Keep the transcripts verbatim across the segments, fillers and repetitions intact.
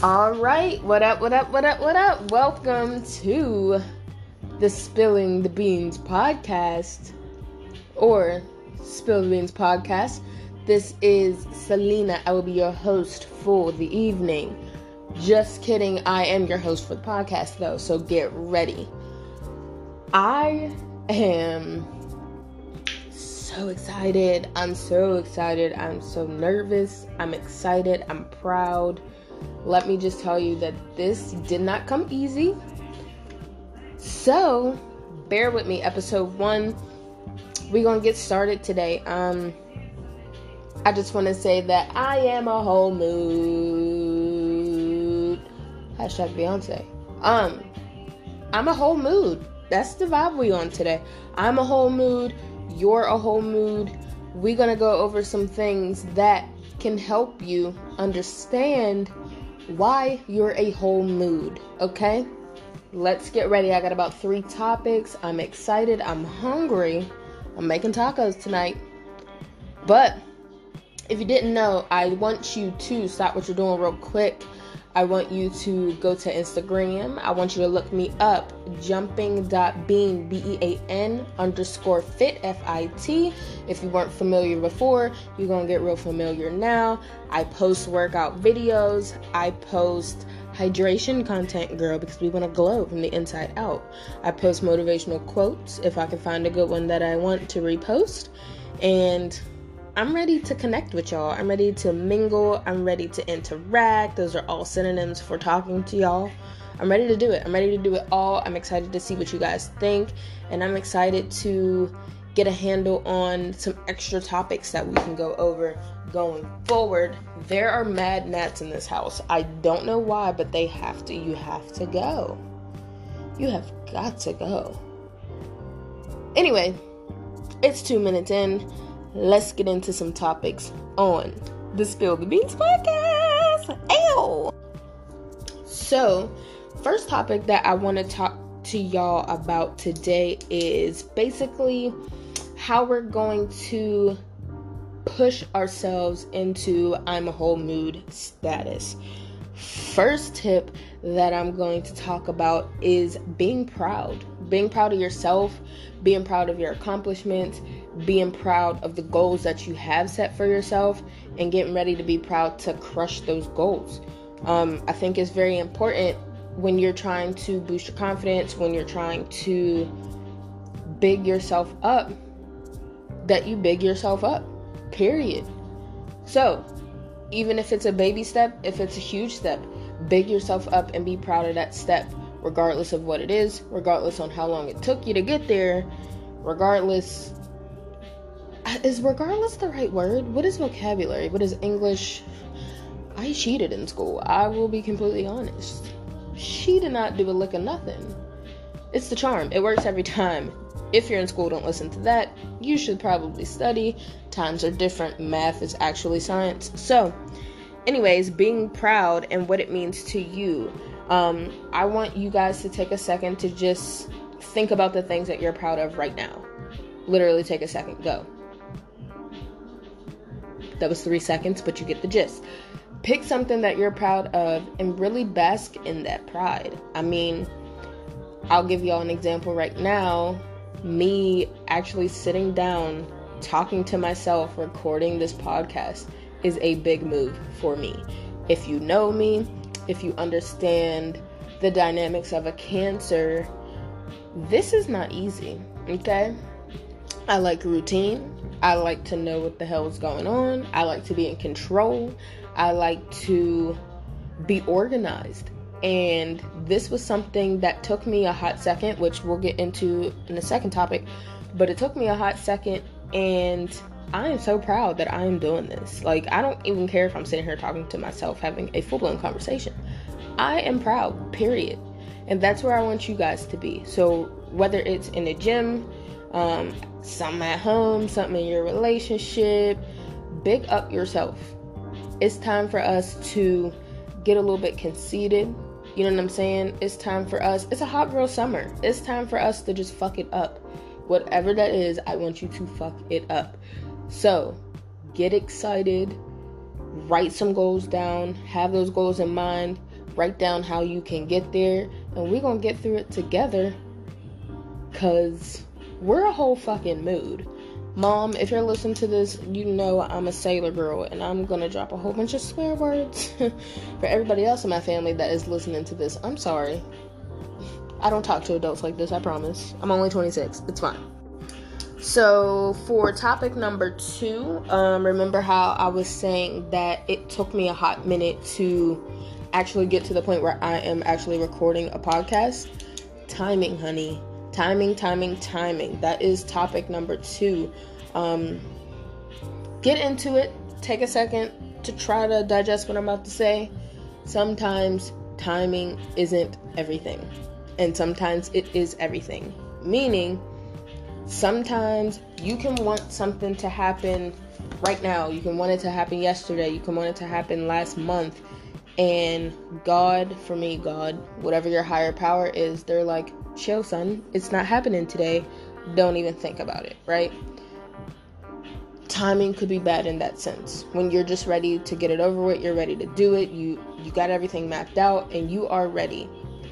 All right, what up, what up, what up, what up? Welcome to the Spilling the Beans podcast, or Spill the Beans podcast. This is Selena. I will be your host for the evening. Just kidding, I am your host for the podcast though, so get ready. I am so excited. I'm so excited. I'm so nervous. I'm excited. I'm proud. Let me just tell you that this did not come easy. So, bear with me. Episode one, we're going to get started today. Um, I just want to say that I am a whole mood. Hashtag Beyonce. Um, I'm a whole mood. That's the vibe we on today. I'm a whole mood. You're a whole mood. We're going to go over some things that can help you understand why you're a whole mood, okay? Let's get ready. I got about three topics. I'm excited. I'm hungry. I'm making tacos tonight. But if you didn't know, I want you to stop what you're doing real quick. I want you to go to Instagram. I want you to look me up, jumping.bean, B E A N underscore fit, F I T. If you weren't familiar before, you're going to get real familiar now. I post workout videos. I post hydration content, girl, because we want to glow from the inside out. I post motivational quotes if I can find a good one that I want to repost. And I'm ready to connect with y'all. I'm ready to mingle. I'm ready to interact. Those are all synonyms for talking to y'all. I'm ready to do it. I'm ready to do it all. I'm excited to see what you guys think. And I'm excited to get a handle on some extra topics that we can go over going forward. There are mad gnats in this house. I don't know why, but they have to. You have to go. You have got to go. Anyway, it's two minutes in. Let's get into some topics on the Spill the Beans podcast. Ew! So, first topic that I want to talk to y'all about today is basically how we're going to push ourselves into I'm a whole mood status. First tip that I'm going to talk about is being proud. Being proud of yourself, being proud of your accomplishments, being proud of the goals that you have set for yourself, and getting ready to be proud to crush those goals. Um, I think it's very important when you're trying to boost your confidence, when you're trying to big yourself up, that you big yourself up, period. So, even if it's a baby step, if it's a huge step, big yourself up and be proud of that step, regardless of what it is, regardless on how long it took you to get there, regardless... Is regardless the right word? What is vocabulary? What is English? I cheated in school. I will be completely honest. She did not do a lick of nothing. It's the charm. It works every time. If you're in school, don't listen to that. You should probably study. Times are different. Math is actually science. So, anyways, being proud and what it means to you. Um, I want you guys to take a second to just think about the things that you're proud of right now. Literally take a second. Go. That was three seconds, but you get the gist. Pick something that you're proud of and really bask in that pride. I mean, I'll give y'all an example right now. Me actually sitting down, talking to myself, recording this podcast is a big move for me. If you know me, if you understand the dynamics of a cancer, this is not easy, okay? I like routine. I like to know what the hell is going on. I like to be in control. I like to be organized. And this was something that took me a hot second, which we'll get into in the second topic. But it took me a hot second, and I am so proud that I am doing this. Like, I don't even care if I'm sitting here talking to myself, having a full-blown conversation. I am proud, period. And that's where I want you guys to be. So whether it's in the gym, um, something at home, something in your relationship, big up yourself. It's time for us to get a little bit conceited. You know what I'm saying? It's time for us. It's a hot girl summer. It's time for us to just fuck it up. Whatever that is, I want you to fuck it up. So, get excited. Write some goals down. Have those goals in mind. write down how you can get there, and we're gonna get through it together, because we're a whole fucking mood. Mom, if you're listening to this, you know I'm a sailor girl, and I'm gonna drop a whole bunch of swear words. For everybody else in my family that is listening to this, I'm sorry. I don't talk to adults like this, I promise. I'm only twenty-six. It's fine. So, for topic number two, um, remember how I was saying that it took me a hot minute to actually get to the point where I am actually recording a podcast? Timing, honey. Timing, timing, timing. That is topic number two. Um, get into it. Take a second to try to digest what I'm about to say. Sometimes timing isn't everything. And sometimes it is everything. Meaning, sometimes you can want something to happen right now. You can want it to happen yesterday. You can want it to happen last month. And God, for me, God, whatever your higher power is, they're like, chill, son. It's not happening today. Don't even think about it, right? Timing could be bad in that sense. When you're just ready to get it over with, you're ready to do it. You, you got everything mapped out and you are ready.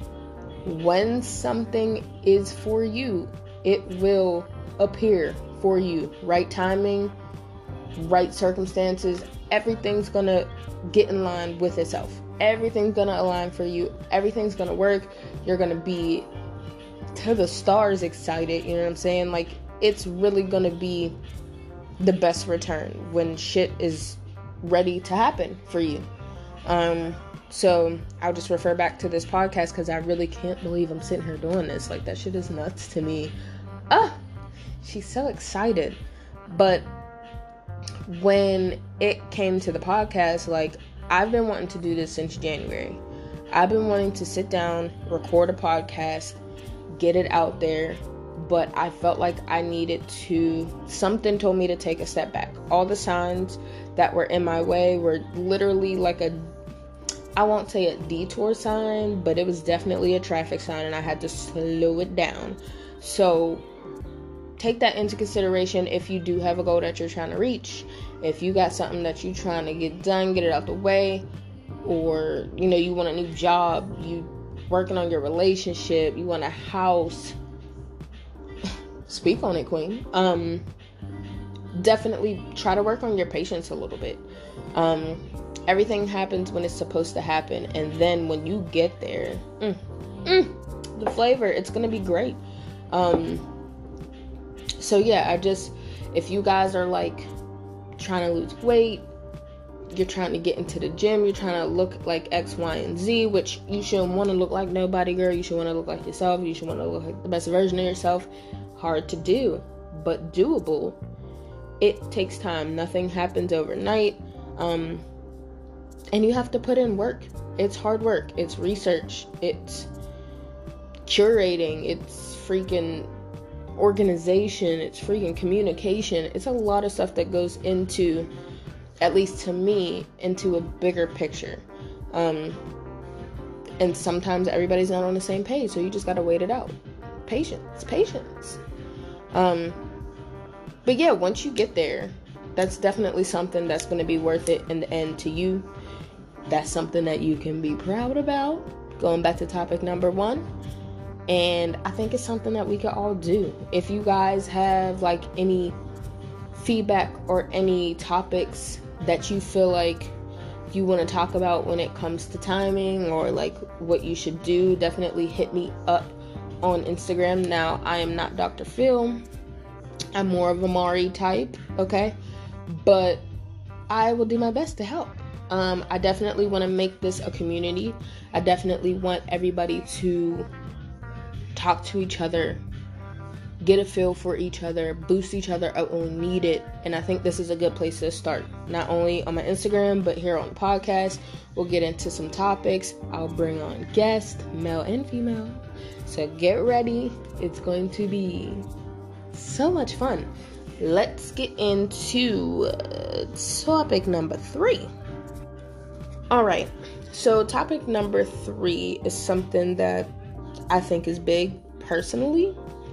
When something is for you, it will appear for you. Right timing, right circumstances, everything's gonna get in line with itself. Everything's gonna align for you. Everything's gonna work. You're gonna be to the stars excited. You know what I'm saying? Like, it's really gonna be the best return when shit is ready to happen for you. Um, so I'll just refer back to this podcast because I really can't believe I'm sitting here doing this. Like, that shit is nuts to me. Ah, she's so excited. But when it came to the podcast, like, I've been wanting to do this since January. I've been wanting to sit down, record a podcast, get it out there, but I felt like I needed to, something told me to take a step back. All the signs that were in my way were literally like a, I won't say a detour sign, but it was definitely a traffic sign, and I had to slow it down. So take that into consideration if you do have a goal that you're trying to reach. If you got something that you're trying to get done, get it out the way, or, you know, you want a new job, you working on your relationship, you want a house, speak on it, queen. Um, definitely try to work on your patience a little bit. Um, everything happens when it's supposed to happen, and then when you get there, mm, mm, the flavor, it's gonna be great. Um, so yeah, I just, if you guys are like trying to lose weight, you're trying to get into the gym, you're trying to look like X, Y, and Z, which you shouldn't want to look like nobody, girl. You should want to look like yourself. You should want to look like the best version of yourself. Hard to do, but doable. It takes time. Nothing happens overnight. Um, and you have to put in work. It's hard work. It's research. It's curating. It's freaking organization. It's freaking communication. It's a lot of stuff that goes into, at least to me, into a bigger picture. Um, and sometimes everybody's not on the same page, so you just gotta wait it out. Patience, patience. Um, but yeah, once you get there, that's definitely something that's gonna be worth it in the end to you. That's something that you can be proud about. Going back to topic number one. And I think it's something that we could all do. If you guys have like any feedback or any topics that you feel like you want to talk about when it comes to timing, or like what you should do, definitely hit me up on Instagram. Now, I am not Doctor Phil. I'm more of a Mari type, okay? But I will do my best to help. Um, I definitely want to make this a community. I definitely want everybody to talk to each other, get a feel for each other, boost each other up when we need it. And I think this is a good place to start. Not only on my Instagram, but here on the podcast. We'll get into some topics. I'll bring on guests, male and female. So get ready. It's going to be so much fun. Let's get into uh, topic number three. All right. So topic number three is something that I think is big personally.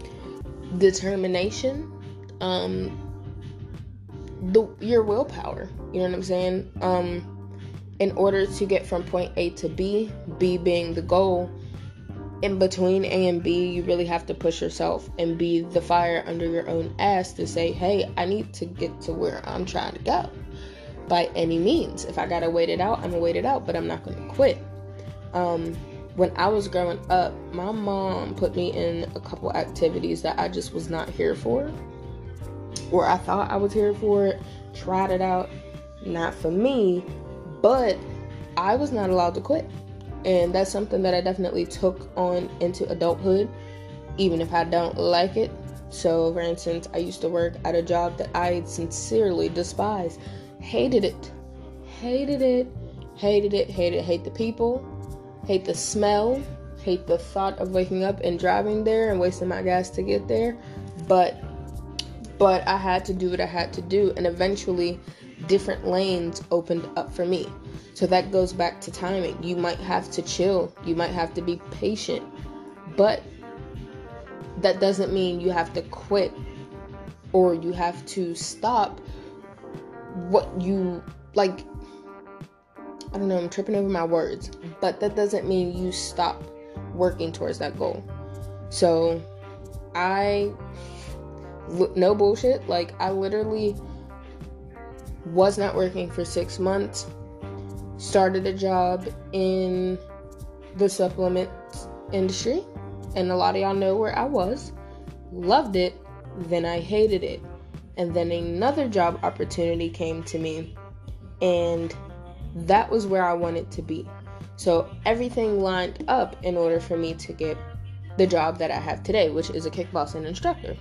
Determination, um, the your willpower. You know what I'm saying? Um, in order to get from point A to B, B being the goal, in between A and B, you really have to push yourself and be the fire under your own ass to say, hey, I need to get to where I'm trying to go by any means. If I gotta wait it out, I'm gonna wait it out, but I'm not gonna quit. Um, when I was growing up, my mom put me in a couple activities that I just was not here for, or I thought I was here for it, tried it out, not for me, but I was not allowed to quit. And that's something that I definitely took on into adulthood, even if I don't like it. So, for instance, I used to work at a job that I sincerely despised. Hated it. Hated it. Hated it. Hated it. Hate the people. Hate the smell. Hate the thought of waking up and driving there and wasting my gas to get there. But, but I had to do what I had to do. And eventually, different lanes opened up for me. So that goes back to timing. You might have to chill. You might have to be patient. But that doesn't mean you have to quit or you have to stop what you, like, I don't know, I'm tripping over my words. But that doesn't mean you stop working towards that goal. So I, no bullshit, like, I literally was not working for six months. Started a job in the supplement industry, and a lot of y'all know where I was. Loved it, then I hated it, and then another job opportunity came to me, and that was where I wanted to be. So everything lined up in order for me to get the job that I have today, which is a kickboxing instructor.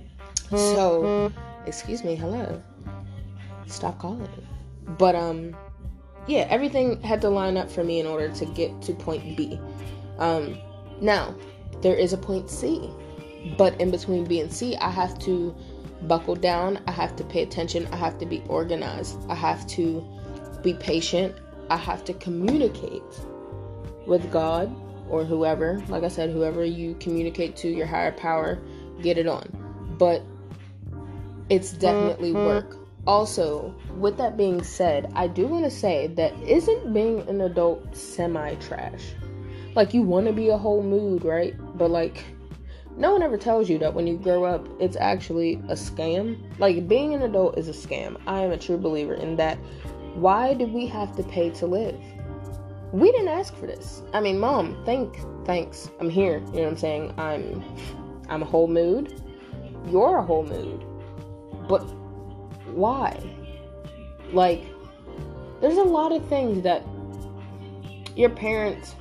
So, excuse me, hello. Stop calling. But, um, yeah, everything had to line up for me in order to get to point B. Um, now, there is a point C, but in between B and C, I have to buckle down, I have to pay attention, I have to be organized, I have to be patient, I have to communicate with God or whoever. Like I said, whoever you communicate to, your higher power, get it on. But it's definitely work. Also, with that being said, I do want to say that isn't being an adult semi-trash? Like, you want to be a whole mood, right? But, like, no one ever tells you that when you grow up, it's actually a scam. Like, being an adult is a scam. I am a true believer in that. Why did we have to pay to live? We didn't ask for this. I mean, Mom, thank, thanks. I'm here. You know what I'm saying? I'm, I'm a whole mood. You're a whole mood. But why? Like, there's a lot of things that your parents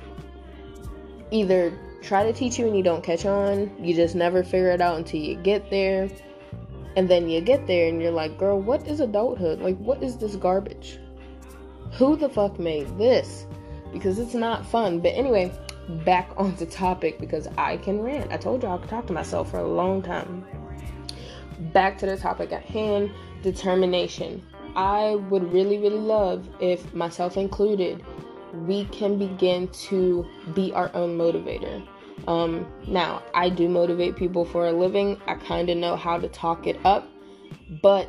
either try to teach you and you don't catch on, you just never figure it out until you get there, and then you get there and you're like, girl, what is adulthood? Like, what is this garbage? Who the fuck made this? Because it's not fun. But anyway, back on the topic, because I can rant. I told you I could talk to myself for a long time. Back to the topic at hand. Determination. I would really, really love if, myself included, we can begin to be our own motivator. Um, now, I do motivate people for a living. I kind of know how to talk it up. But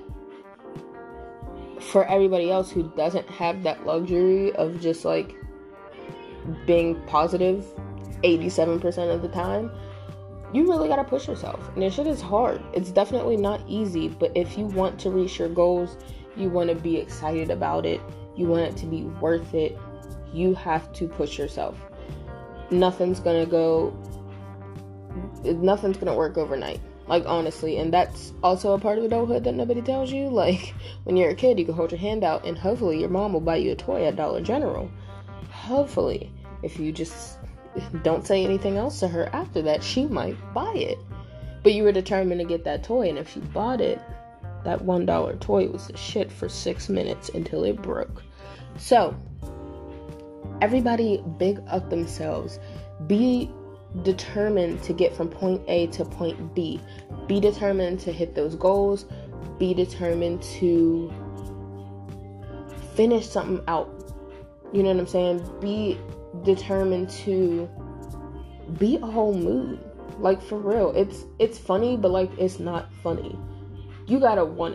for everybody else who doesn't have that luxury of just, like, being positive eighty-seven percent of the time, you really gotta push yourself. And this shit is hard. It's definitely not easy, but if you want to reach your goals, you want to be excited about it, you want it to be worth it, you have to push yourself. Nothing's gonna go, nothing's gonna work overnight. Like, honestly, and that's also a part of adulthood that nobody tells you. Like, when you're a kid, you can hold your hand out and hopefully your mom will buy you a toy at Dollar General. Hopefully. If you just don't say anything else to her after that, she might buy it. But you were determined to get that toy, and if she bought it, that one dollar toy was the shit for six minutes until it broke. So, everybody big up themselves. Be determined to get from point A to point B. Be determined to hit those goals. Be determined to finish something out. You know what I'm saying? Be determined to be a whole mood. Like, for real. It's it's funny, but, like, it's not funny. You gotta want it.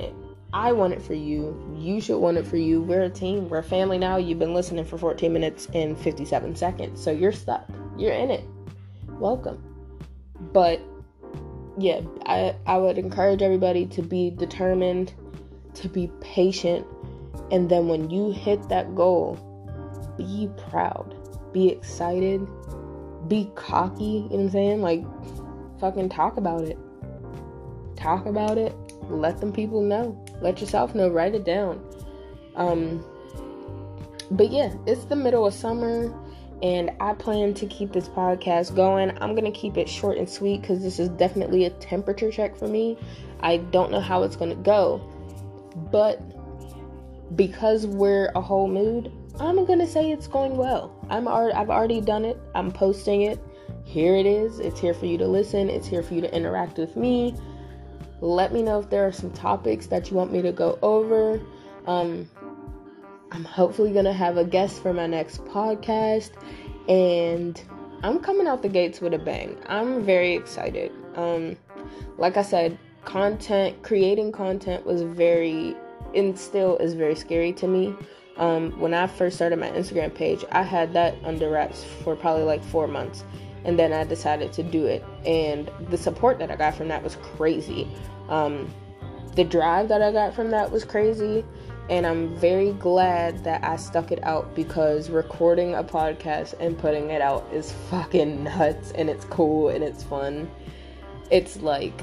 I want it for you. You should want it for you. We're a team. We're a family now. You've been listening for fourteen minutes and fifty-seven seconds. So you're stuck. You're in it. Welcome. But yeah, I, I would encourage everybody to be determined, to be patient. And then when you hit that goal, be proud, be excited, be cocky. You know what I'm saying? Like, fucking talk about it. Talk about it. Let them people know. Let yourself know. Write it down. Um, but yeah, it's the middle of summer, and I plan to keep this podcast going. I'm going to keep it short and sweet because this is definitely a temperature check for me. I don't know how it's going to go, but because we're a whole mood, I'm going to say it's going well. I'm already, I've already done it. I'm posting it. Here it is. It's here for you to listen. It's here for you to interact with me. Let me know if there are some topics that you want me to go over. Um, I'm hopefully going to have a guest for my next podcast. And I'm coming out the gates with a bang. I'm very excited. Um, like I said, content, creating content was very, and still is very scary to me. Um, when I first started my Instagram page, I had that under wraps for probably like four months. And then I decided to do it. And the support that I got from that was crazy. Um, the drive that I got from that was crazy. And I'm very glad that I stuck it out, because recording a podcast and putting it out is fucking nuts. And it's cool and it's fun. It's like,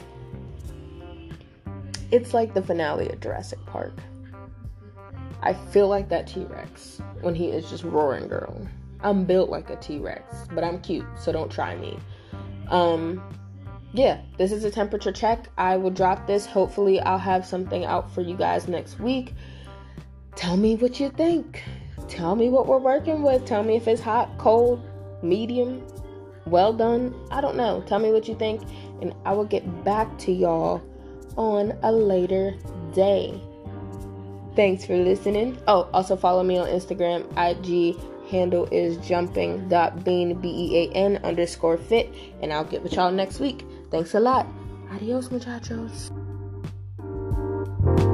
it's like the finale of Jurassic Park. I feel like that T-Rex when he is just roaring, girl. I'm built like a T-Rex, but I'm cute, so don't try me. Um, yeah, this is a temperature check. I will drop this. Hopefully, I'll have something out for you guys next week. Tell me what you think. Tell me what we're working with. Tell me if it's hot, cold, medium, well done. I don't know. Tell me what you think, and I will get back to y'all on a later day. Thanks for listening. Oh, also follow me on Instagram. I G handle is jumping.bean, B E A N underscore fit. And I'll get with y'all next week. Thanks a lot. Adios, muchachos.